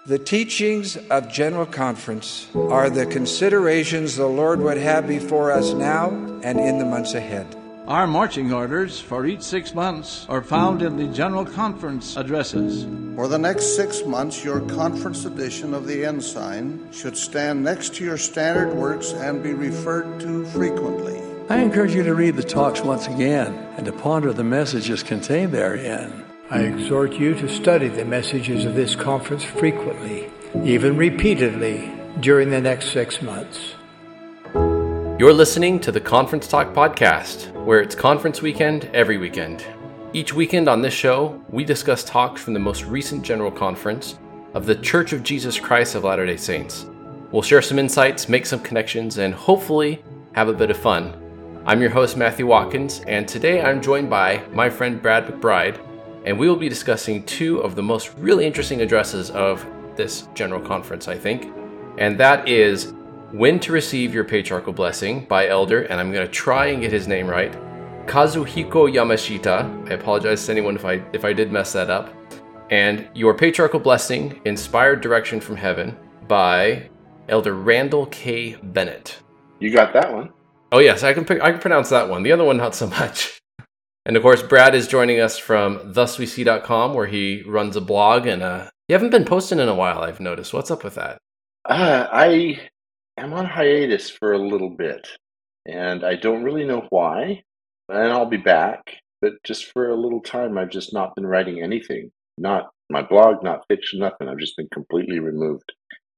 The teachings of General Conference are the considerations the Lord would have before us now and in the months ahead. Our marching orders for each 6 months are found in the General Conference addresses. For the next 6 months, your conference edition of the Ensign should stand next to your standard works and be referred to frequently. I encourage you to read the talks once again and to ponder the messages contained therein. I exhort you to study the messages of this conference frequently, even repeatedly, during the next 6 months. You're listening to the Conference Talk Podcast, where it's conference weekend every weekend. Each weekend on this show, we discuss talks from the most recent General Conference of the Church of Jesus Christ of Latter-day Saints. We'll share some insights, make some connections, and hopefully have a bit of fun. I'm your host, Matthew Watkins, and today I'm joined by my friend Brad McBride, and we will be discussing two of the most really interesting addresses of this General Conference, I think. And that is When to Receive Your Patriarchal Blessing by Elder, and I'm going to try and get his name right, Kazuhiko Yamashita. I apologize to anyone if I did mess that up. And Your Patriarchal Blessing, Inspired Direction from Heaven by Elder Randall K. Bennett. You got that one. Oh yes, I can pronounce that one. The other one, not so much. And of course, Brad is joining us from thuswesee.com, where he runs a blog, and you haven't been posting in a while, I've noticed. What's up with that? I am on hiatus for a little bit, and I don't really know why, and I'll be back, but just for a little time, I've just not been writing anything. Not my blog, not fiction, nothing. I've just been completely removed.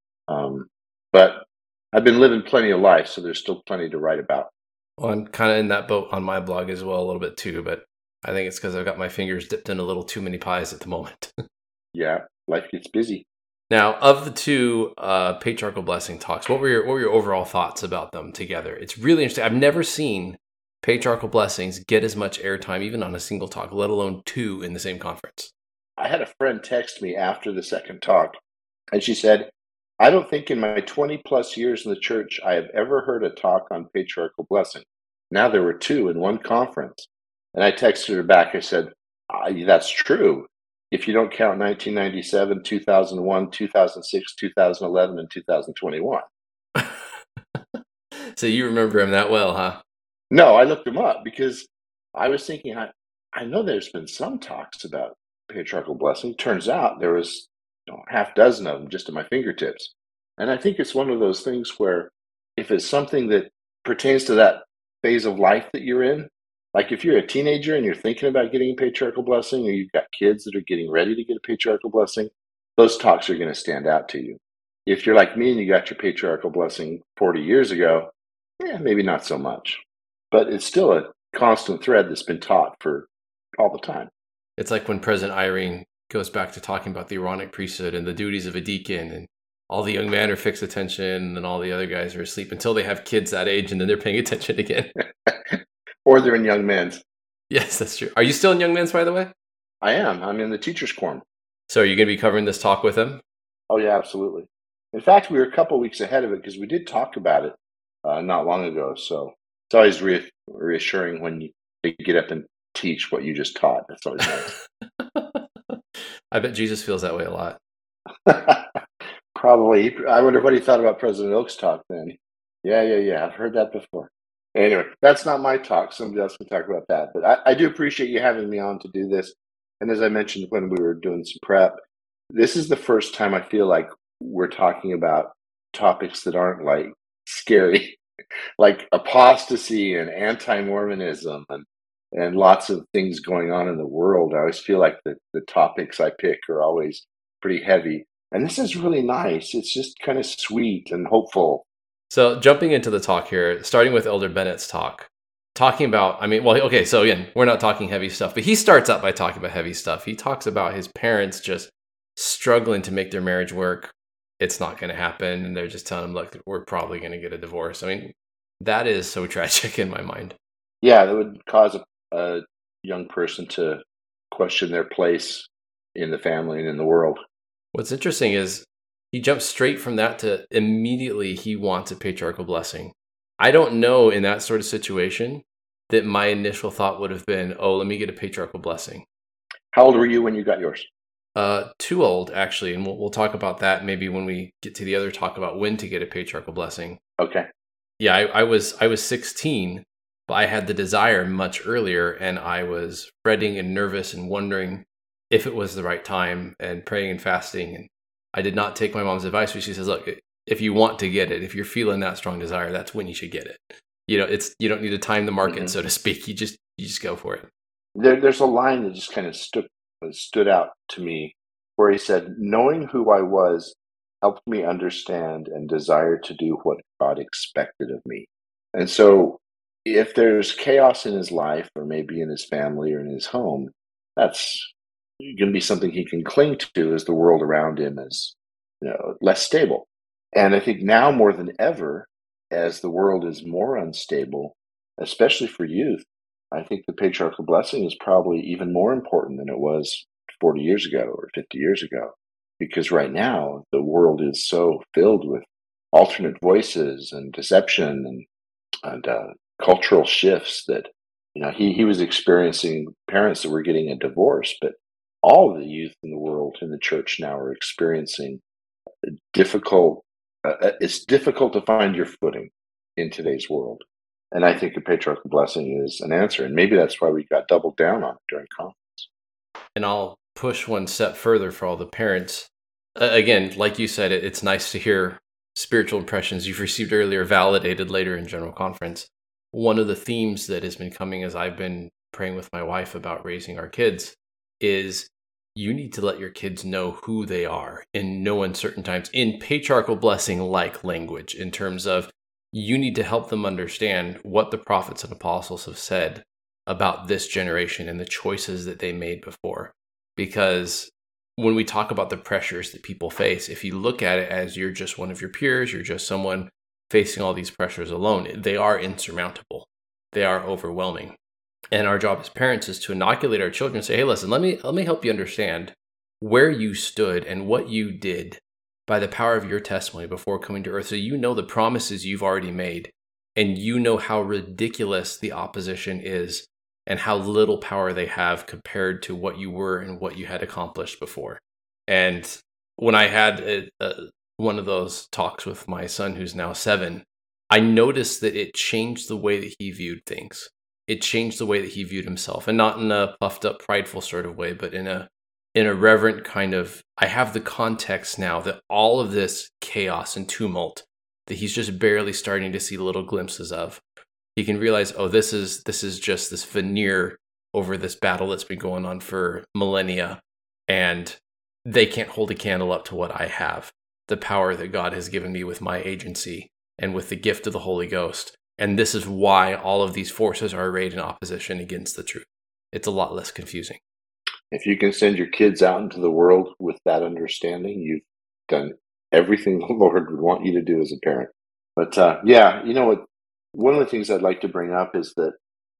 But I've been living plenty of life, so there's still plenty to write about. Well, I'm kind of in that boat on my blog as well a little bit too, but I think it's because I've got my fingers dipped in a little too many pies at the moment. Yeah, life gets busy. Now, of the two patriarchal blessing talks, what were your overall thoughts about them together? It's really interesting. I've never seen patriarchal blessings get as much airtime, even on a single talk, let alone two in the same conference. I had a friend text me after the second talk, and she said, I don't think in my 20 plus years in the church I have ever heard a talk on patriarchal blessing. Now there were two in one conference. And I texted her back. I said, that's true. If you don't count 1997, 2001, 2006, 2011, and 2021. So you remember him that well, huh? No, I looked him up because I was thinking, I know there's been some talks about patriarchal blessing. Turns out there was half dozen of them just at my fingertips. And I think it's one of those things where if it's something that pertains to that phase of life that you're in, like if you're a teenager and you're thinking about getting a patriarchal blessing, or you've got kids that are getting ready to get a patriarchal blessing, those talks are going to stand out to you. If you're like me and you got your patriarchal blessing 40 years ago, maybe not so much. But it's still a constant thread that's been taught for all the time. It's like when President Eyring goes back to talking about the Aaronic priesthood and the duties of a deacon, and all the young men are fixed attention and all the other guys are asleep until they have kids that age, and then they're paying attention again. Or they're in young men's. Yes, that's true. Are you still in young men's, by the way? I am. I'm in the teacher's quorum. So are you going to be covering this talk with him? Oh, yeah, absolutely. In fact, we were a couple weeks ahead of it because we did talk about it not long ago. So it's always reassuring when you get up and teach what you just taught. That's always nice. I bet Jesus feels that way a lot. Probably. I wonder what he thought about President Oak's talk then. Yeah. I've heard that before. Anyway, that's not my talk. Somebody else can talk about that. But I do appreciate you having me on to do this. And as I mentioned when we were doing some prep, this is the first time I feel like we're talking about topics that aren't like scary, like apostasy and anti-Mormonism and lots of things going on in the world. I always feel like the topics I pick are always pretty heavy. And this is really nice. It's just kind of sweet and hopeful. So jumping into the talk here, starting with Elder Bennett's talk, talking about, so again, we're not talking heavy stuff, but he starts out by talking about heavy stuff. He talks about his parents just struggling to make their marriage work. It's not going to happen. And they're just telling him, look, we're probably going to get a divorce. I mean, that is so tragic in my mind. Yeah, that would cause a young person to question their place in the family and in the world. What's interesting is he jumps straight from that to immediately he wants a patriarchal blessing. I don't know in that sort of situation that my initial thought would have been, let me get a patriarchal blessing. How old were you when you got yours? Too old, actually, and we'll talk about that maybe when we get to the other talk about when to get a patriarchal blessing. Okay. Yeah, I was 16, but I had the desire much earlier, and I was fretting and nervous and wondering if it was the right time, and praying and fasting. And I did not take my mom's advice, but she says, look, if you want to get it, if you're feeling that strong desire, that's when you should get it. You don't need to time the market, so to speak. You just go for it. There's a line that just kind of stood out to me, where he said, knowing who I was helped me understand and desire to do what God expected of me. And so if there's chaos in his life, or maybe in his family or in his home, that's going to be something he can cling to as the world around him is less stable. And I think now more than ever, as the world is more unstable, especially for youth, I think the patriarchal blessing is probably even more important than it was 40 years ago or 50 years ago. Because right now, the world is so filled with alternate voices and deception and cultural shifts that, he was experiencing parents that were getting a divorce, but all of the youth in the world, in the church now, are experiencing it's difficult to find your footing in today's world. And I think the patriarchal blessing is an answer. And maybe that's why we got doubled down on it during conference. And I'll push one step further for all the parents. Again, like you said, it's nice to hear spiritual impressions you've received earlier validated later in general conference. One of the themes that has been coming as I've been praying with my wife about raising our kids is you need to let your kids know who they are in no uncertain times, in patriarchal blessing-like language, in terms of you need to help them understand what the prophets and apostles have said about this generation and the choices that they made before. Because when we talk about the pressures that people face, if you look at it as you're just one of your peers, you're just someone facing all these pressures alone, they are insurmountable. They are overwhelming. And our job as parents is to inoculate our children and say, hey, listen, let me help you understand where you stood and what you did by the power of your testimony before coming to earth. So you know the promises you've already made, and you know how ridiculous the opposition is and how little power they have compared to what you were and what you had accomplished before. And when I had one of those talks with my son, who's now 7, I noticed that it changed the way that he viewed things. It changed the way that he viewed himself, and not in a puffed up, prideful sort of way, but in a reverent kind of, I have the context now that all of this chaos and tumult that he's just barely starting to see little glimpses of, he can realize, oh, this is just this veneer over this battle that's been going on for millennia, and they can't hold a candle up to what I have, the power that God has given me with my agency and with the gift of the Holy Ghost. And this is why all of these forces are arrayed in opposition against the truth. It's a lot less confusing. If you can send your kids out into the world with that understanding, you've done everything the Lord would want you to do as a parent. But what? One of the things I'd like to bring up is that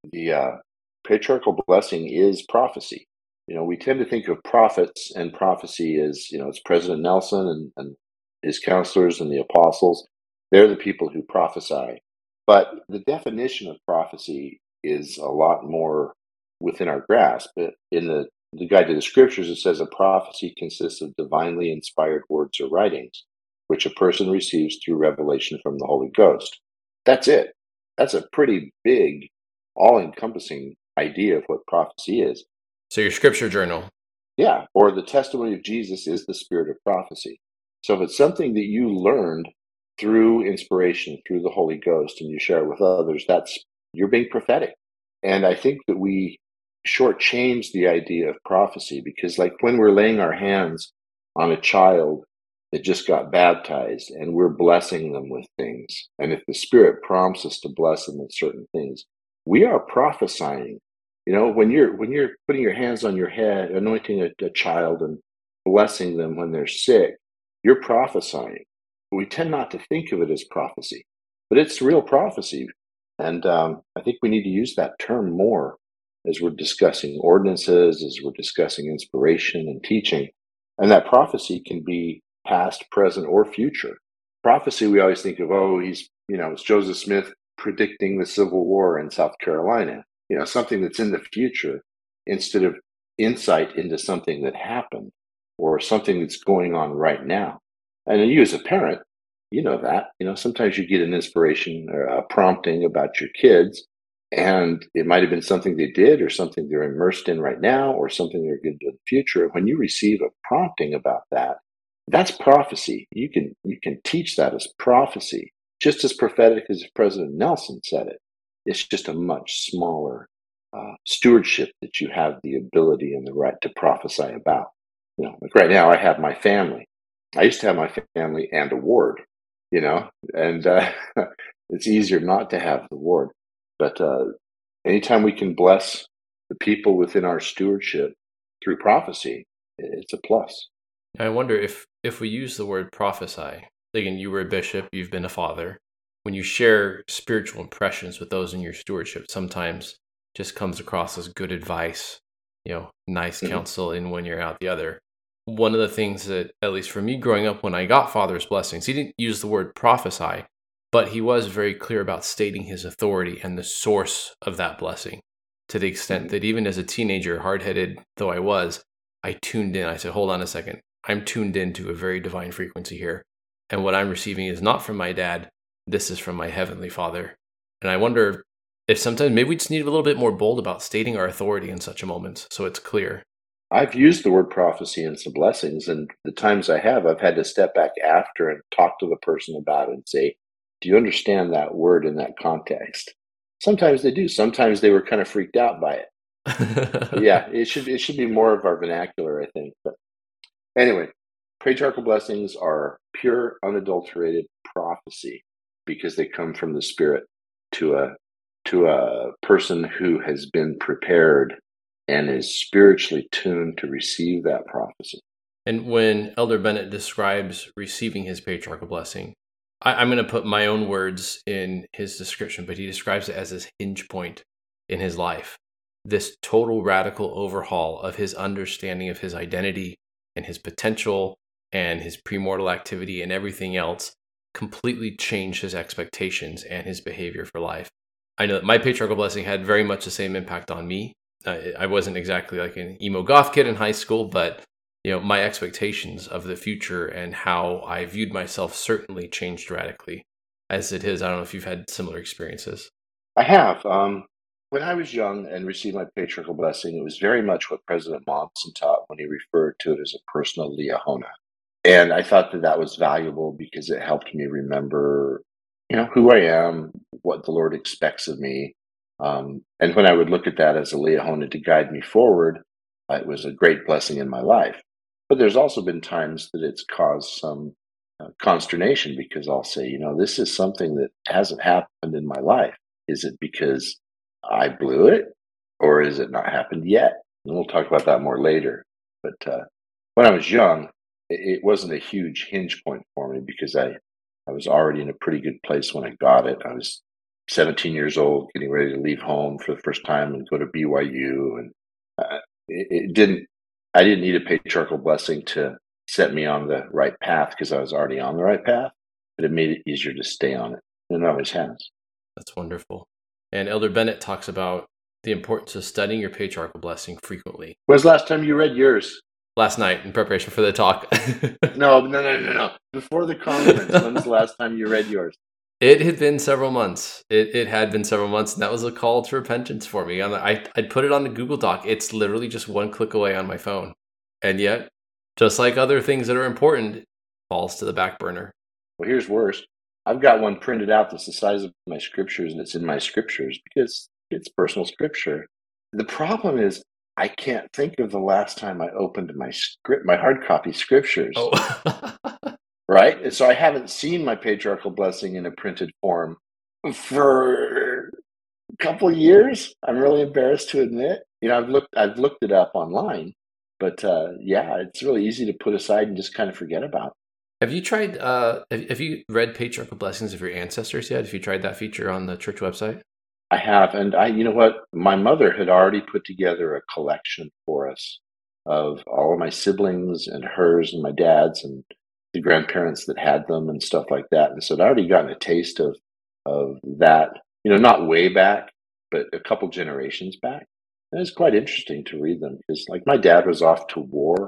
the patriarchal blessing is prophecy. We tend to think of prophets and prophecy as, it's President Nelson and his counselors and the apostles. They're the people who prophesy. But the definition of prophecy is a lot more within our grasp. In the Guide to the Scriptures, it says a prophecy consists of divinely inspired words or writings, which a person receives through revelation from the Holy Ghost. That's it. That's a pretty big, all-encompassing idea of what prophecy is. So your scripture journal. Yeah, or the testimony of Jesus is the spirit of prophecy. So if it's something that you learned through inspiration, through the Holy Ghost, and you share it with others, you're being prophetic. And I think that we shortchange the idea of prophecy, because like when we're laying our hands on a child that just got baptized and we're blessing them with things, and if the Spirit prompts us to bless them with certain things, we are prophesying. When you're putting your hands on your head, anointing a child and blessing them when they're sick, you're prophesying. We tend not to think of it as prophecy, but it's real prophecy. And I think we need to use that term more as we're discussing ordinances, as we're discussing inspiration and teaching. And that prophecy can be past, present, or future. Prophecy, we always think of, it's Joseph Smith predicting the Civil War in South Carolina, something that's in the future instead of insight into something that happened. or something that's going on right now. And you as a parent, you know that. Sometimes you get an inspiration or a prompting about your kids, and it might have been something they did or something they're immersed in right now or something they're going to do in the future. When you receive a prompting about that, that's prophecy. You can teach that as prophecy, just as prophetic as President Nelson said it. It's just a much smaller stewardship that you have the ability and the right to prophesy about. Like right now, I have my family. I used to have my family and a ward, and it's easier not to have the ward. But anytime we can bless the people within our stewardship through prophecy, it's a plus. I wonder if we use the word prophesy, again, you were a bishop, you've been a father. When you share spiritual impressions with those in your stewardship, sometimes just comes across as good advice, nice counsel in one ear out the other. One of the things that, at least for me growing up, when I got Father's blessings, he didn't use the word prophesy, but he was very clear about stating his authority and the source of that blessing, to the extent that even as a teenager, hard-headed though I was, I tuned in. I said, hold on a second. I'm tuned into a very divine frequency here. And what I'm receiving is not from my dad. This is from my Heavenly Father. And I wonder if sometimes maybe we just need a little bit more bold about stating our authority in such a moment so it's clear. I've used the word prophecy in some blessings, and the times I have, I've had to step back after and talk to the person about it and say, do you understand that word in that context? Sometimes they do. Sometimes they were kind of freaked out by it. Yeah, it should be more of our vernacular, I think. But anyway, patriarchal blessings are pure, unadulterated prophecy because they come from the Spirit to a person who has been prepared and is spiritually tuned to receive that prophecy. And when Elder Bennett describes receiving his patriarchal blessing, I'm going to put my own words in his description, but he describes it as this hinge point in his life, this total radical overhaul of his understanding of his identity and his potential and his premortal activity and everything else completely changed his expectations and his behavior for life. I know that my patriarchal blessing had very much the same impact on me. I wasn't exactly like an emo goth kid in high school, but my expectations of the future and how I viewed myself certainly changed radically. As it is, I don't know if you've had similar experiences. I have. When I was young and received my patriarchal blessing, it was very much what President Monson taught when he referred to it as a personal liahona. And I thought that was valuable because it helped me remember, who I am, what the Lord expects of me. And when I would look at that as a liahona to guide me forward, it was a great blessing in my life. But there's also been times that it's caused some consternation because I'll say, this is something that hasn't happened in my life. Is it because I blew it, or is it not happened yet? And we'll talk about that more later. But when I was young, it wasn't a huge hinge point for me because I was already in a pretty good place when I got it. I was 17 years old, getting ready to leave home for the first time and go to BYU. And I didn't need a patriarchal blessing to set me on the right path because I was already on the right path, but it made it easier to stay on it. And it always has. That's wonderful. And Elder Bennett talks about the importance of studying your patriarchal blessing frequently. When's the last time you read yours? Last night in preparation for the talk. No. Before the conference, when's the last time you read yours? It had been several months. It had been several months, and that was a call to repentance for me. I'd put it on the Google Doc. It's literally just one click away on my phone. And yet, just like other things that are important, it falls to the back burner. Well, here's worse. I've got one printed out that's the size of my scriptures, and it's in my scriptures because it's personal scripture. The problem is I can't think of the last time I opened my hard copy scriptures. Oh. Right? And so I haven't seen my patriarchal blessing in a printed form for a couple of years. I'm really embarrassed to admit. I've looked it up online, but it's really easy to put aside and just kind of forget about. Have you tried, have you read Patriarchal Blessings of Your Ancestors yet? Have you tried that feature on the church website? I have. And you know what? My mother had already put together a collection for us of all of my siblings and hers and my dad's and the grandparents that had them and stuff like that. And so I'd already gotten a taste of that, not way back, but a couple generations back. And it's quite interesting to read them because like my dad was off to war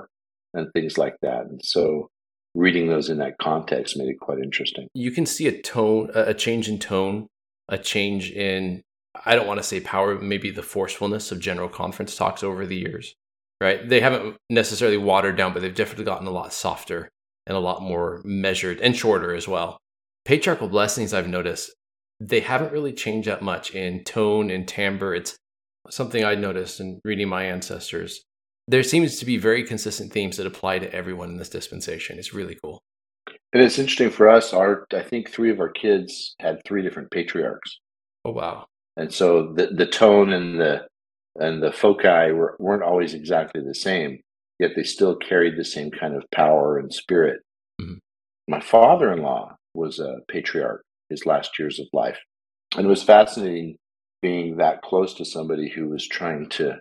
and things like that. And so reading those in that context made it quite interesting. You can see a change in tone, a change in, I don't want to say power, but maybe the forcefulness of General Conference talks over the years, right? They haven't necessarily watered down, but they've definitely gotten a lot softer and a lot more measured and shorter as well. Patriarchal Blessings, I've noticed, they haven't really changed that much in tone and timbre. It's something I noticed in reading my ancestors. There seems to be very consistent themes that apply to everyone in this dispensation. It's really cool. And it's interesting for us, I think 3 of our kids had 3 different patriarchs. Oh, wow. And so the tone and the foci weren't always exactly the same, yet they still carried the same kind of power and spirit. Mm-hmm. My father-in-law was a patriarch his last years of life. And it was fascinating being that close to somebody who was trying to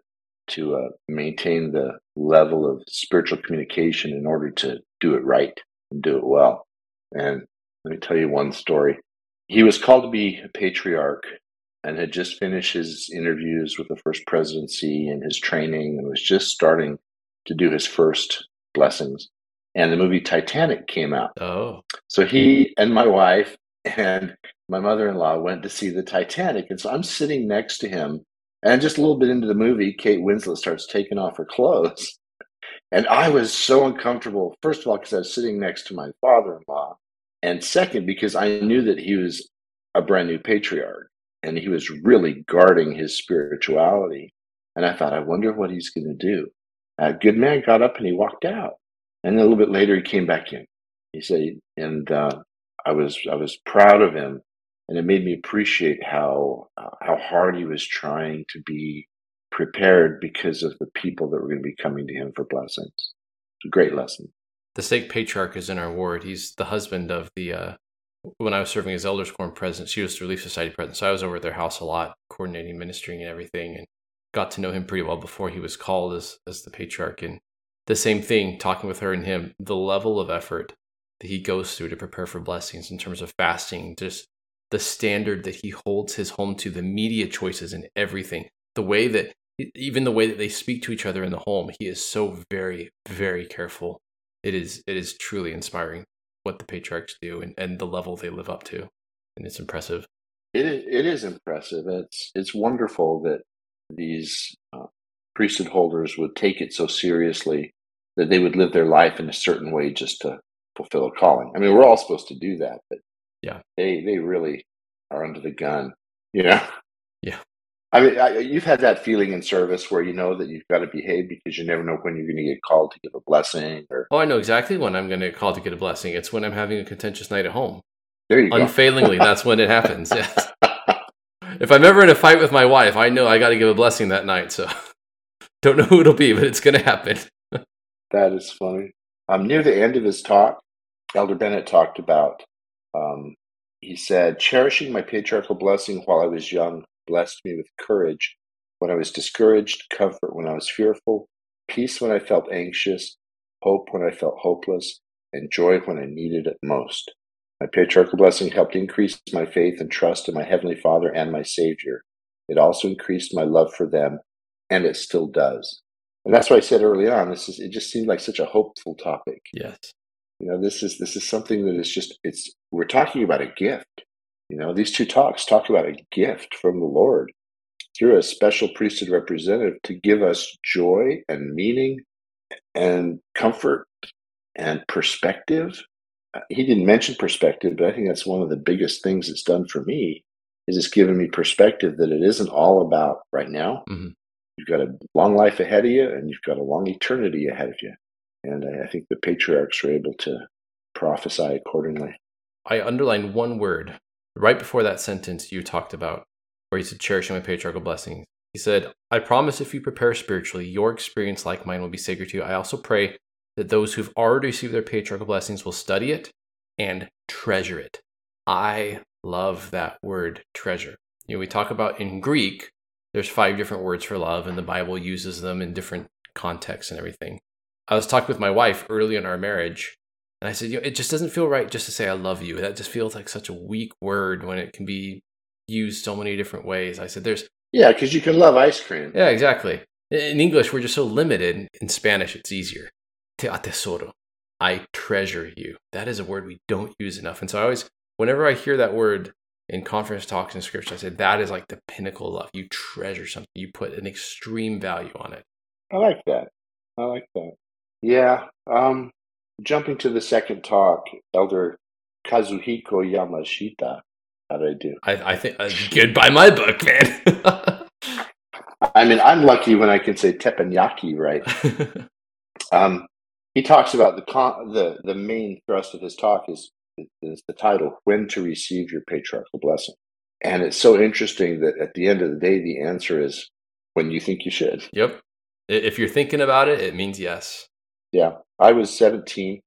maintain the level of spiritual communication in order to do it right and do it well. And let me tell you one story. He was called to be a patriarch and had just finished his interviews with the first presidency and his training and was just starting to do his first blessings. And the movie Titanic came out. Oh. So he and my wife and my mother-in-law went to see the Titanic. And so I'm sitting next to him. And just a little bit into the movie, Kate Winslet starts taking off her clothes. And I was so uncomfortable, first of all, because I was sitting next to my father-in-law. And second, because I knew that he was a brand new patriarch and he was really guarding his spirituality. And I thought, I wonder what he's going to do. A good man got up and he walked out. And then a little bit later, he came back in. He said, and I was proud of him. And it made me appreciate how hard he was trying to be prepared because of the people that were going to be coming to him for blessings. It's a great lesson. The stake patriarch is in our ward. He's the husband of the, when I was serving as Elders Quorum president, she was the Relief Society president. So I was over at their house a lot, coordinating, ministering and everything, and got to know him pretty well before he was called as the patriarch. And the same thing, talking with her and him, the level of effort that he goes through to prepare for blessings in terms of fasting, just the standard that he holds his home to, the media choices and everything, even the way that they speak to each other in the home, he is so very, very careful. It is truly inspiring what the patriarchs do and the level they live up to. And it's impressive. It is impressive. It's wonderful that these priesthood holders would take it so seriously that they would live their life in a certain way just to fulfill a calling. I mean, we're all supposed to do that, but yeah, they really are under the gun, you know? Yeah. I mean, you've had that feeling in service where you know that you've got to behave because you never know when you're going to get called to give a blessing. Oh, I know exactly when I'm going to get called to get a blessing. It's when I'm having a contentious night at home. There you go. Unfailingly, that's when it happens, yes. If I'm ever in a fight with my wife, I know I got to give a blessing that night, so don't know who it'll be, but it's going to happen. That is funny. Near the end of his talk, Elder Bennett talked about, he said, cherishing my patriarchal blessing while I was young blessed me with courage when I was discouraged, comfort when I was fearful, peace when I felt anxious, hope when I felt hopeless, and joy when I needed it most. My patriarchal blessing helped increase my faith and trust in my Heavenly Father and my Savior. It also increased my love for them, and it still does. And that's why I said early on, it just seemed like such a hopeful topic. Yes. You know, this is something that is we're talking about a gift. You know, these two talks talk about a gift from the Lord through a special priesthood representative to give us joy and meaning and comfort and perspective. He didn't mention perspective, but I think that's one of the biggest things it's done for me, is it's given me perspective that it isn't all about right now. Mm-hmm. You've got a long life ahead of you, and you've got a long eternity ahead of you. And I think the patriarchs were able to prophesy accordingly. I underlined one word right before that sentence you talked about, where he said, cherishing my patriarchal blessings. He said, I promise if you prepare spiritually, your experience like mine will be sacred to you. I also pray that those who've already received their patriarchal blessings will study it and treasure it. I love that word, treasure. You know, we talk about in Greek, there's 5 different words for love, and the Bible uses them in different contexts and everything. I was talking with my wife early in our marriage, and I said, it just doesn't feel right just to say I love you. That just feels like such a weak word when it can be used so many different ways. I said, yeah, because you can love ice cream. Yeah, exactly. In English, we're just so limited. In Spanish, it's easier. te atesoro. I treasure you. That is a word we don't use enough. And so whenever I hear that word in conference talks in scripture, I say that is like the pinnacle of love. You treasure something. You put an extreme value on it. I like that. Yeah. Jumping to the second talk, Elder Kazuhiko Yamashita. How did I do? I think good by my book, man. I mean, I'm lucky when I can say teppanyaki, right? He talks about the main thrust of his talk is the title, When to Receive Your Patriarchal Blessing. And it's so interesting that at the end of the day, the answer is when you think you should. Yep. If you're thinking about it, it means yes. Yeah. I was 17.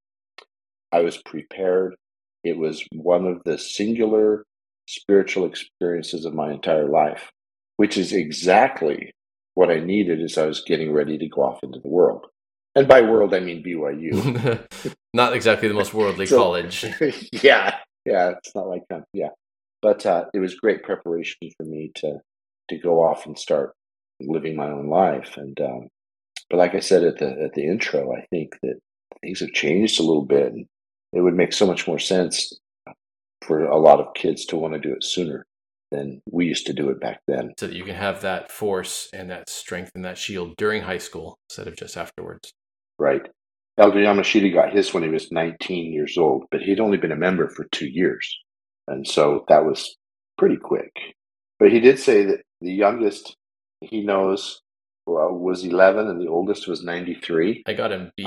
I was prepared. It was one of the singular spiritual experiences of my entire life, which is exactly what I needed as I was getting ready to go off into the world. And by world, I mean BYU. Not exactly the most worldly college. Yeah, it's not like that. Yeah, but it was great preparation for me to go off and start living my own life. And but like I said at the intro, I think that things have changed a little bit, and it would make so much more sense for a lot of kids to want to do it sooner than we used to do it back then. So that you can have that force and that strength and that shield during high school instead of just afterwards. Right. Elder Yamashita got his when he was 19 years old, but he'd only been a member for 2 years. And so that was pretty quick. But he did say that the youngest he knows was 11 and the oldest was 93. I got him beat.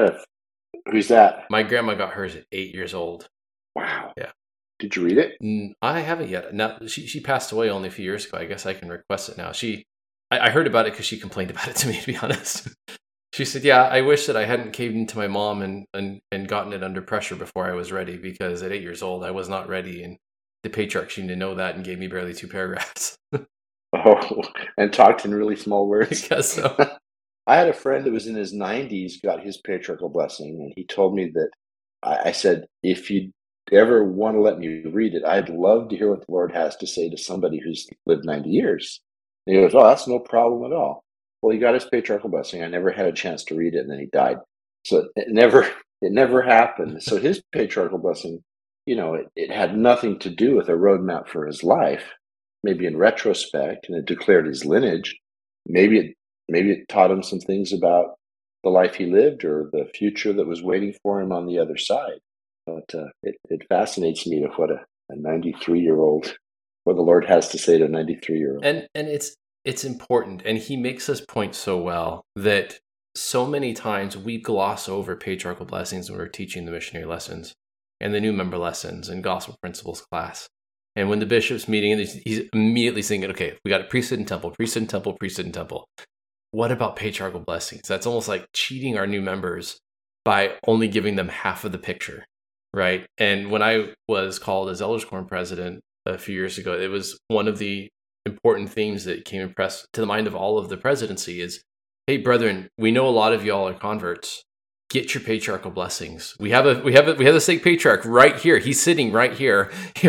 Who's that? My grandma got hers at 8 years old. Wow. Yeah. Did you read it? I haven't yet. Now, she passed away only a few years ago. I guess I can request it now. I heard about it because she complained about it to me, to be honest. She said, yeah, I wish that I hadn't caved into my mom and gotten it under pressure before I was ready, because at 8 years old, I was not ready. And the patriarch seemed to know that and gave me barely 2 paragraphs. Oh, and talked in really small words. I guess so. I had a friend that was in his 90s, got his patriarchal blessing, and he told me that, I said, if you ever want to let me read it, I'd love to hear what the Lord has to say to somebody who's lived 90 years. And he goes, oh, that's no problem at all. Well, he got his patriarchal blessing. I never had a chance to read it, and then he died. So it never happened. So his patriarchal blessing, it had nothing to do with a roadmap for his life. Maybe in retrospect, and it declared his lineage. Maybe it taught him some things about the life he lived or the future that was waiting for him on the other side. But it fascinates me of what a 93-year-old, what the Lord has to say to a 93-year-old. And it's important, and he makes this point so well that so many times we gloss over patriarchal blessings when we're teaching the missionary lessons and the new member lessons and gospel principles class. And when the bishop's meeting, he's immediately thinking, okay, we got a priesthood and temple, priesthood and temple, priesthood and temple. What about patriarchal blessings? That's almost like cheating our new members by only giving them half of the picture, right? And when I was called as Elders Quorum president a few years ago, it was one of the important themes that came impressed to the mind of all of the presidency is, hey, brethren, we know a lot of y'all are converts. Get your patriarchal blessings. We have the stake patriarch right here. He's sitting right here.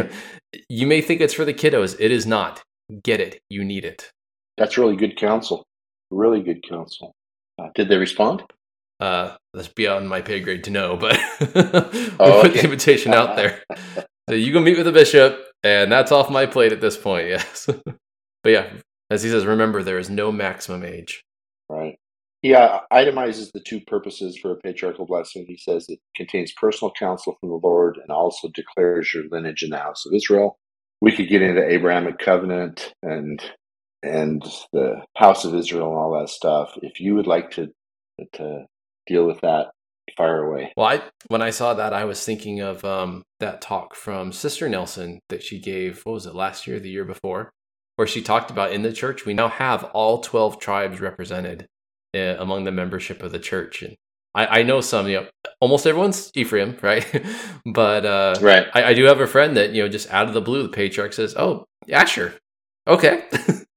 You may think it's for the kiddos. It is not. Get it. You need it. That's really good counsel. Really good counsel. Did they respond? That's beyond my pay grade to know, but we put the invitation out there. So you go meet with the bishop, and that's off my plate at this point, yes. But yeah, as he says, remember, there is no maximum age. Right. He itemizes the 2 purposes for a patriarchal blessing. He says it contains personal counsel from the Lord and also declares your lineage in the house of Israel. We could get into Abrahamic covenant and the house of Israel and all that stuff. If you would like to deal with that, fire away. Well, when I saw that, I was thinking of that talk from Sister Nelson that she gave, what was it, last year, the year before, where she talked about in the church, we now have all 12 tribes represented among the membership of the church. And I know some, almost everyone's Ephraim, right? But right. I do have a friend that, just out of the blue, the patriarch says, oh, Asher. Okay.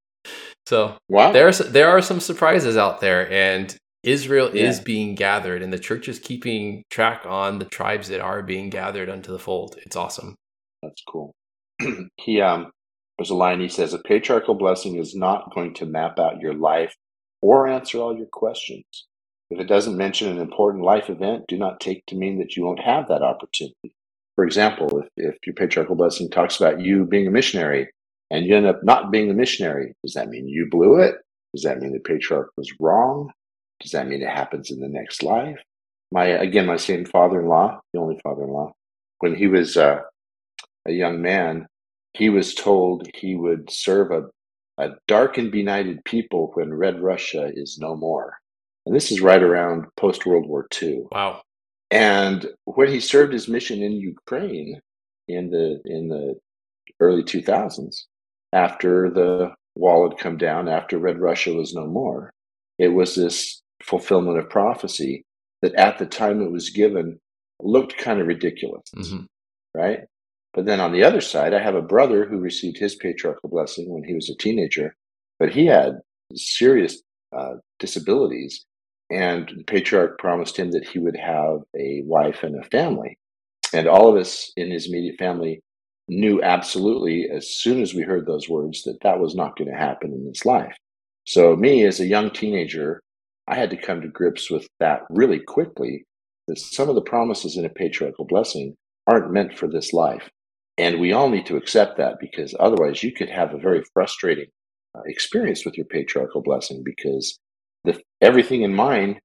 So wow. There are some surprises out there, and Israel is being gathered, and the church is keeping track on the tribes that are being gathered unto the fold. It's awesome. That's cool. There's a line he says, a patriarchal blessing is not going to map out your life or answer all your questions. If it doesn't mention an important life event, do not take to mean that you won't have that opportunity. For example, if your patriarchal blessing talks about you being a missionary and you end up not being a missionary, does that mean you blew it? Does that mean the patriarch was wrong? Does that mean it happens in the next life? My same father-in-law, the only father-in-law, when he was a young man, he was told he would serve a dark and benighted people when Red Russia is no more. And this is right around post-World War II. Wow. And when he served his mission in Ukraine in the early 2000s, after the wall had come down, after Red Russia was no more, it was this fulfillment of prophecy that at the time it was given looked kind of ridiculous, right? But then on the other side, I have a brother who received his patriarchal blessing when he was a teenager, but he had serious disabilities, and the patriarch promised him that he would have a wife and a family. And all of us in his immediate family knew absolutely, as soon as we heard those words, that that was not going to happen in this life. So me, as a young teenager, I had to come to grips with that really quickly, that some of the promises in a patriarchal blessing aren't meant for this life. And we all need to accept that, because otherwise you could have a very frustrating experience with your patriarchal blessing, because everything in mine,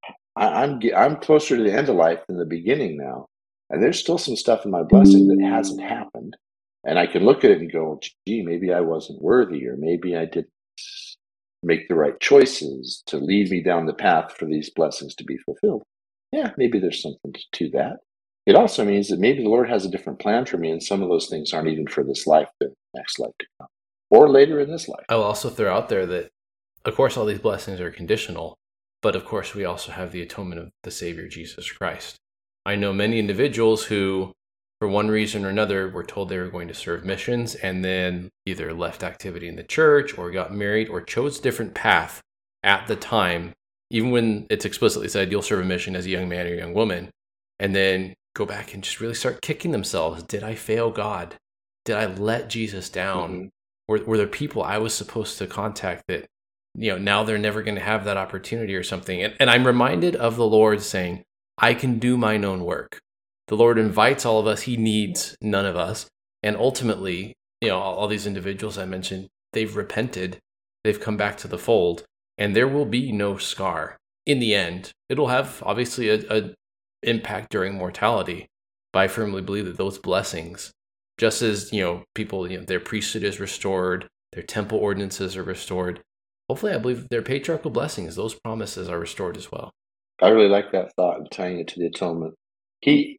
I'm closer to the end of life than the beginning now. And there's still some stuff in my blessing that hasn't happened. And I can look at it and go, gee, maybe I wasn't worthy, or maybe I didn't make the right choices to lead me down the path for these blessings to be fulfilled. Yeah, maybe there's something to that. It also means that maybe the Lord has a different plan for me, and some of those things aren't even for this life, but next life to come, or later in this life. I will also throw out there that, of course, all these blessings are conditional, but of course, we also have the atonement of the Savior, Jesus Christ. I know many individuals who, for one reason or another, were told they were going to serve missions and then either left activity in the church or got married or chose a different path at the time, even when it's explicitly said you'll serve a mission as a young man or a young woman, and then go back and just really start kicking themselves. Did I fail God? Did I let Jesus down? Were there people I was supposed to contact that, now they're never going to have that opportunity or something? And I'm reminded of the Lord saying, I can do mine own work. The Lord invites all of us. He needs none of us. And ultimately, all these individuals I mentioned, they've repented. They've come back to the fold, and there will be no scar. In the end, it'll have obviously a impact during mortality. But I firmly believe that those blessings, just as, people, their priesthood is restored, their temple ordinances are restored. Hopefully, I believe that their patriarchal blessings, those promises are restored as well. I really like that thought and tying it to the atonement. He,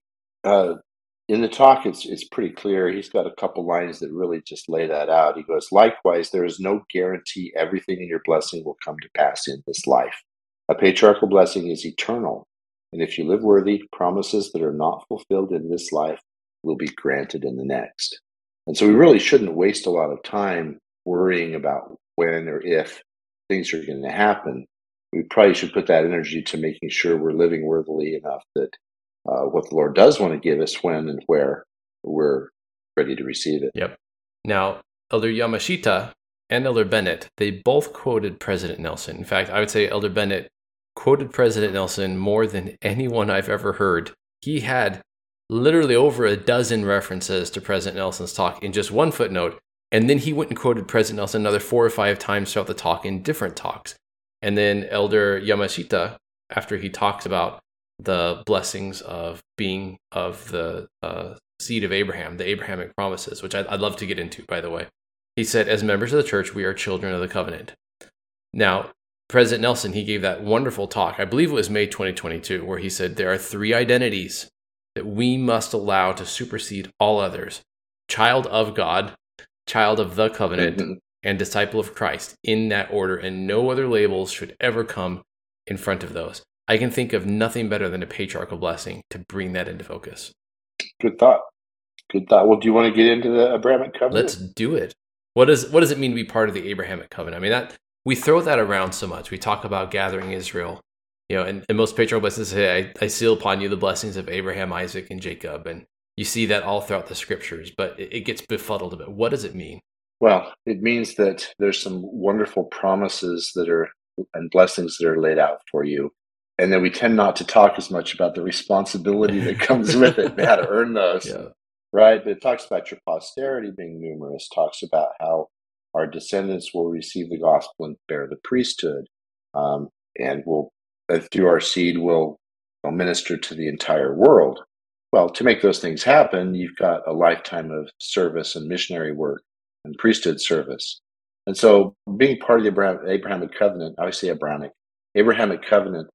in the talk, it's pretty clear. He's got a couple lines that really just lay that out. He goes, likewise, there is no guarantee everything in your blessing will come to pass in this life. A patriarchal blessing is eternal. And if you live worthy, promises that are not fulfilled in this life will be granted in the next. And so we really shouldn't waste a lot of time worrying about when or if things are going to happen. We probably should put that energy to making sure we're living worthily enough that what the Lord does want to give us, when and where we're ready to receive it. Yep. Now, Elder Yamashita and Elder Bennett, they both quoted President Nelson. In fact, I would say Elder Bennett quoted President Nelson more than anyone I've ever heard. He had literally over a dozen references to President Nelson's talk in just one footnote, and then he went and quoted President Nelson another 4 or 5 times throughout the talk in different talks. And then Elder Yamashita, after he talks about the blessings of being of the seed of Abraham, the Abrahamic promises, which I'd love to get into, by the way. He said, as members of the church, we are children of the covenant. Now, President Nelson, he gave that wonderful talk, I believe it was May 2022, where he said there are 3 identities that we must allow to supersede all others: child of God, child of the covenant, and disciple of Christ, in that order, and no other labels should ever come in front of those. I can think of nothing better than a patriarchal blessing to bring that into focus. Good thought. Good thought. Well, do you want to get into the Abrahamic covenant? Let's do it. What does it mean to be part of the Abrahamic covenant? I mean, that we throw that around so much. We talk about gathering Israel, and most patriarchal blessings say, I seal upon you the blessings of Abraham, Isaac, and Jacob. And you see that all throughout the scriptures, but it gets befuddled a bit. What does it mean? Well, it means that there's some wonderful promises and blessings that are laid out for you. And then we tend not to talk as much about the responsibility that comes with it, and how to earn those. Yeah. Right? But it talks about your posterity being numerous, talks about how our descendants will receive the gospel and bear the priesthood, and will, through our seed, will minister to the entire world. Well, to make those things happen, you've got a lifetime of service and missionary work and priesthood service. And so being part of the Abrahamic covenant, I always say Abrahamic covenant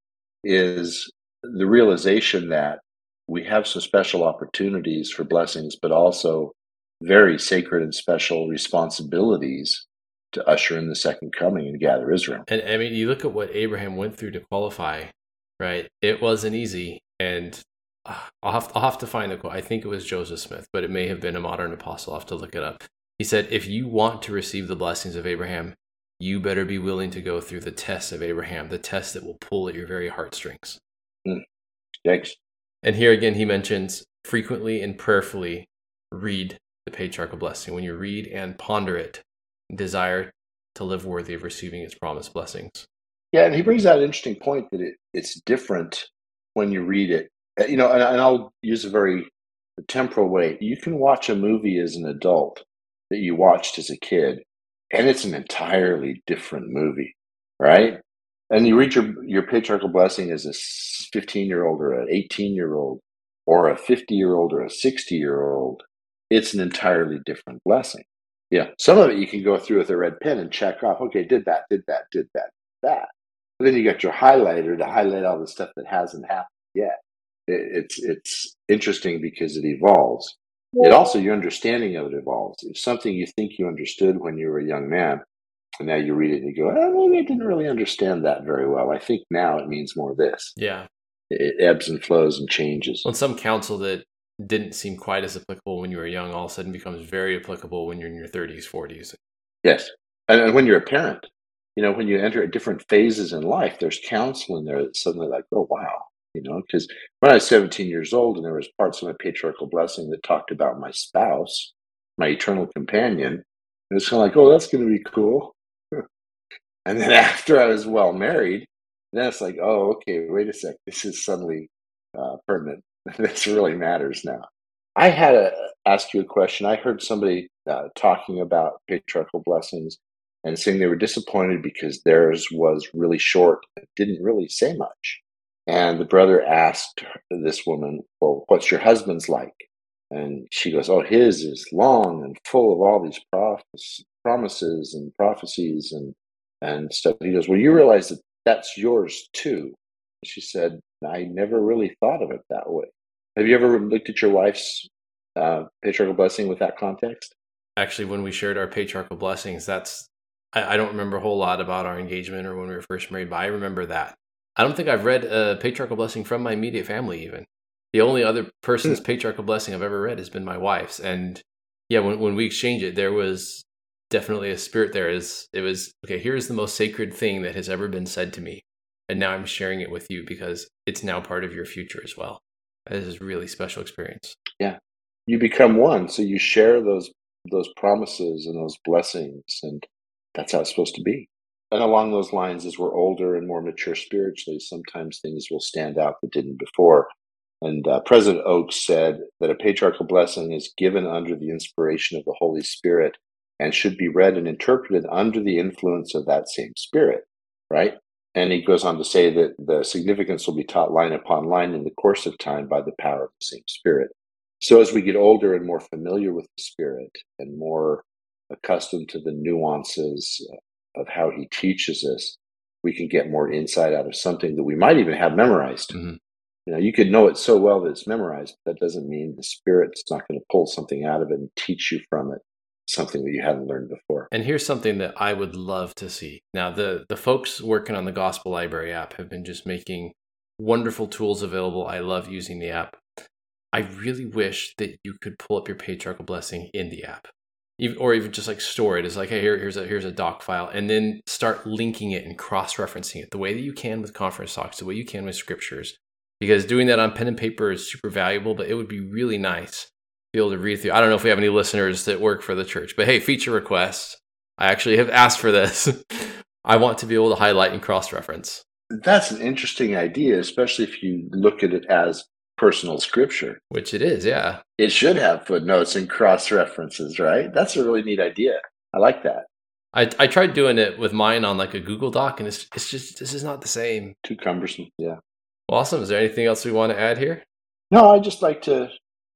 is the realization that we have some special opportunities for blessings, but also very sacred and special responsibilities to usher in the second coming and gather Israel. And I mean, you look at what Abraham went through to qualify, right? It wasn't easy. And I'll have to find the quote. I think it was Joseph Smith, but it may have been a modern apostle. I'll have to look it up. He said, if you want to receive the blessings of Abraham, you better be willing to go through the test of Abraham, the test that will pull at your very heartstrings. Thanks. And here again, he mentions frequently and prayerfully read the patriarchal blessing. When you read and ponder it, desire to live worthy of receiving its promised blessings. Yeah, and he brings out an interesting point that it's different when you read it. And I'll use a very temporal way. You can watch a movie as an adult that you watched as a kid, and it's an entirely different movie, right? And you read your patriarchal blessing as a 15-year-old or an 18-year-old or a 50-year-old or a 60-year-old. It's an entirely different blessing. Yeah, some of it you can go through with a red pen and check off, okay, did that. But then you got your highlighter to highlight all the stuff that hasn't happened yet. It's interesting because it evolves. It also, your understanding of it evolves. If something you think you understood when you were a young man, and now you read it and you go, maybe I didn't really understand that very well. I think now it means more this. Yeah. It ebbs and flows and changes. Well, some counsel that didn't seem quite as applicable when you were young all of a sudden becomes very applicable when you're in your 30s, 40s. Yes. And when you're a parent, when you enter different phases in life, there's counsel in there that's suddenly like, oh, wow. Because when I was 17 years old and there was parts of my patriarchal blessing that talked about my spouse, my eternal companion, and it's kind of like, oh, that's going to be cool. And then after I was well married, then it's like, oh, okay, wait a sec. This is suddenly permanent. This really matters now. I had to ask you a question. I heard somebody talking about patriarchal blessings and saying they were disappointed because theirs was really short. It didn't really say much. And the brother asked this woman, well, what's your husband's like? And she goes, oh, his is long and full of all these promises and prophecies and stuff. He goes, well, you realize that that's yours too. She said, I never really thought of it that way. Have you ever looked at your wife's patriarchal blessing with that context? Actually, when we shared our patriarchal blessings, I don't remember a whole lot about our engagement or when we were first married, but I remember that. I don't think I've read a patriarchal blessing from my immediate family even. The only other person's patriarchal blessing I've ever read has been my wife's. And yeah, when we exchanged it, there was definitely a spirit there. It was, okay, here's the most sacred thing that has ever been said to me. And now I'm sharing it with you because it's now part of your future as well. This is a really special experience. Yeah. You become one. So you share those promises and those blessings. And that's how it's supposed to be. And along those lines, as we're older and more mature spiritually, sometimes things will stand out that didn't before. And President Oaks said that a patriarchal blessing is given under the inspiration of the Holy Spirit and should be read and interpreted under the influence of that same Spirit, right? And he goes on to say that the significance will be taught line upon line in the course of time by the power of the same Spirit. So as we get older and more familiar with the Spirit and more accustomed to the nuances of how he teaches us, we can get more insight out of something that we might even have memorized. Mm-hmm. You could know it so well that it's memorized. That doesn't mean the Spirit's not going to pull something out of it and teach you from it, something that you hadn't learned before. And here's something that I would love to see. Now, the folks working on the Gospel Library app have been just making wonderful tools available. I love using the app. I really wish that you could pull up your patriarchal blessing in the app. Or even just like store it as like, hey, here's a doc file, and then start linking it and cross-referencing it the way that you can with conference talks, the way you can with scriptures. Because doing that on pen and paper is super valuable, but it would be really nice to be able to read through. I don't know if we have any listeners that work for the church, but hey, feature request. I actually have asked for this. I want to be able to highlight and cross-reference. That's an interesting idea, especially if you look at it as personal scripture. Which it is, yeah. It should have footnotes and cross-references, right? That's a really neat idea. I like that. I tried doing it with mine on like a Google Doc, and it's just, this is not the same. Too cumbersome, yeah. Awesome. Is there anything else we want to add here? No, I'd just like to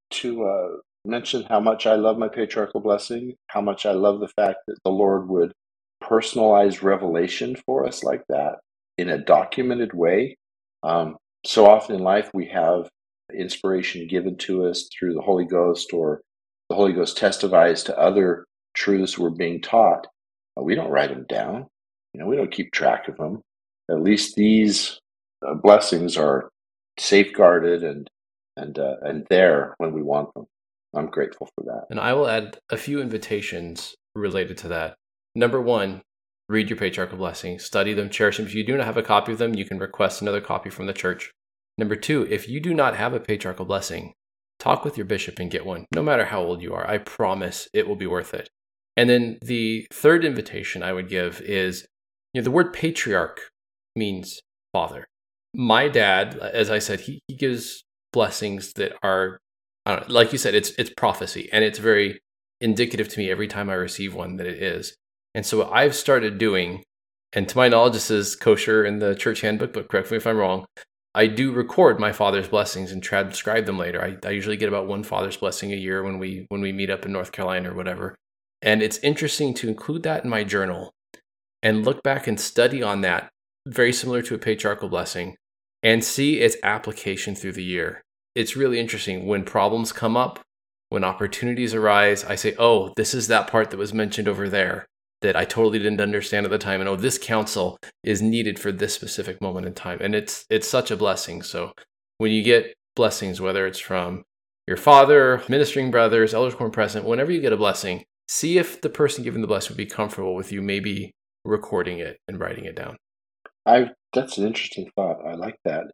mention how much I love my patriarchal blessing, how much I love the fact that the Lord would personalize revelation for us like that in a documented way. So often in life we have inspiration given to us through the Holy Ghost, or the Holy Ghost testifies to other truths we're being taught. We don't write them down. We don't keep track of them. At least these blessings are safeguarded and there when we want them. I'm grateful for that. And I will add a few invitations related to that. Number one, read your patriarchal blessings, study them, cherish them. If you do not have a copy of them, you can request another copy from the church. Number two, if you do not have a patriarchal blessing, talk with your bishop and get one, no matter how old you are. I promise it will be worth it. And then the third invitation I would give is, the word patriarch means father. My dad, as I said, he gives blessings that are, I don't know, like you said, it's prophecy, and it's very indicative to me every time I receive one that it is. And so what I've started doing, and to my knowledge, this is kosher in the church handbook, but correct me if I'm wrong, I do record my father's blessings and transcribe them later. I usually get about one father's blessing a year when we meet up in North Carolina or whatever. And it's interesting to include that in my journal and look back and study on that, very similar to a patriarchal blessing, and see its application through the year. It's really interesting. When problems come up, when opportunities arise, I say, oh, this is that part that was mentioned over there that I totally didn't understand at the time. And oh, this counsel is needed for this specific moment in time. And it's such a blessing. So when you get blessings, whether it's from your father, ministering brothers, elders quorum present, whenever you get a blessing, see if the person giving the blessing would be comfortable with you maybe recording it and writing it down. That's an interesting thought. I like that.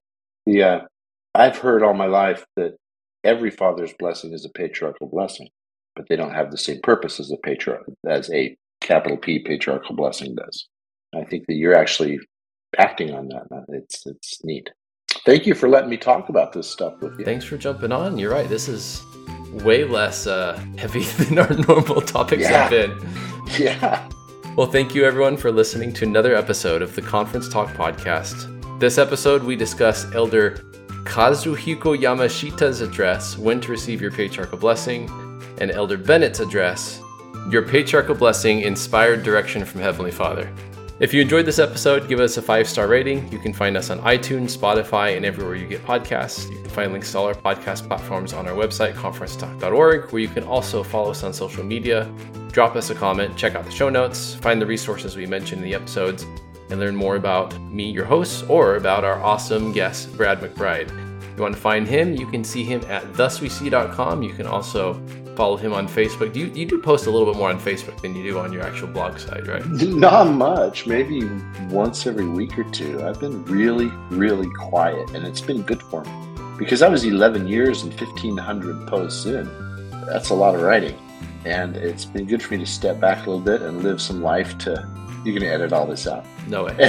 I've heard all my life that every father's blessing is a patriarchal blessing, but they don't have the same purpose as a capital P patriarchal blessing does. I think that you're actually acting on that. It's neat. Thank you for letting me talk about this stuff with you. Thanks for jumping on. You're right. This is way less heavy than our normal topics have been. Yeah. Well, thank you everyone for listening to another episode of the Conference Talk Podcast. This episode, we discuss Elder Kazuhiko Yamashita's address, When to Receive Your Patriarchal Blessing, and Elder Bennett's address, Your Patriarchal Blessing, Inspired Direction from Heavenly Father. If you enjoyed this episode, give us a 5-star rating. You can find us on iTunes, Spotify, and everywhere you get podcasts. You can find links to all our podcast platforms on our website, conferencetalk.org, where you can also follow us on social media, drop us a comment, check out the show notes, find the resources we mentioned in the episodes, and learn more about me, your host, or about our awesome guest, Brad McBride. If you want to find him, you can see him at thuswesee.com. You can also follow him on Facebook. You do post a little bit more on Facebook than you do on your actual blog site, right? Not much, maybe once every week or two. I've been really, really quiet, and it's been good for me. Because I was 11 years and 1,500 posts in. That's a lot of writing. And it's been good for me to step back a little bit and live some life to... You're going to edit all this out. No way.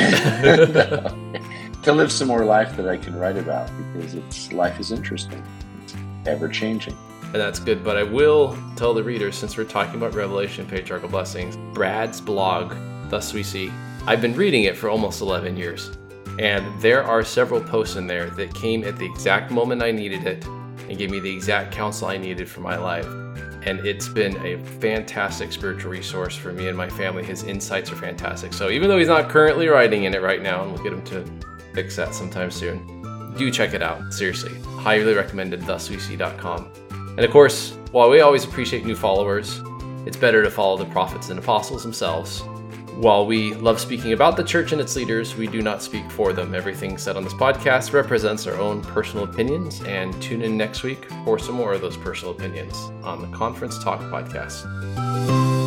To live some more life that I can write about, because life is interesting. It's ever-changing. And that's good, but I will tell the readers, since we're talking about Revelation, Patriarchal Blessings, Brad's blog, Thus We See, I've been reading it for almost 11 years. And there are several posts in there that came at the exact moment I needed it and gave me the exact counsel I needed for my life. And it's been a fantastic spiritual resource for me and my family. His insights are fantastic. So even though he's not currently writing in it right now, and we'll get him to fix that sometime soon, do check it out. Seriously. Highly recommended, thuswesee.com. And of course, while we always appreciate new followers, it's better to follow the prophets and apostles themselves. While we love speaking about the church and its leaders, we do not speak for them. Everything said on this podcast represents our own personal opinions, and tune in next week for some more of those personal opinions on the Conference Talk Podcast.